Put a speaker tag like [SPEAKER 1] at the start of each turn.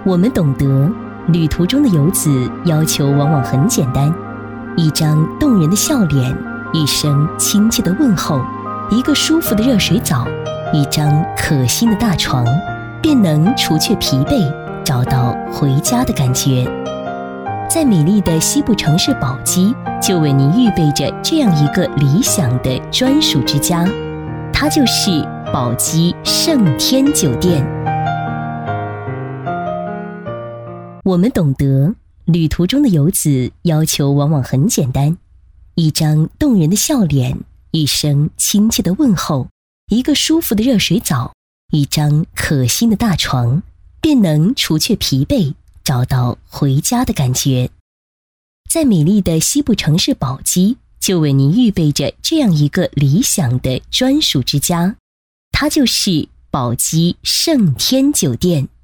[SPEAKER 1] 我们懂得，旅途中的游子要求往往很简单：一张动人的笑脸，一声亲切的问候，一个舒服的热水澡，一张可心的大床，便能除却疲惫，找到回家的感觉。在美丽的西部城市宝鸡，就为您预备着这样一个理想的专属之家，它就是宝鸡盛天酒店。我们懂得，旅途中的游子要求往往很简单：一张动人的笑脸，一声亲切的问候，一个舒服的热水澡，一张可心的大床，便能除却疲惫，找到回家的感觉。在美丽的西部城市宝鸡，就为您预备着这样一个理想的专属之家，它就是宝鸡盛天酒店。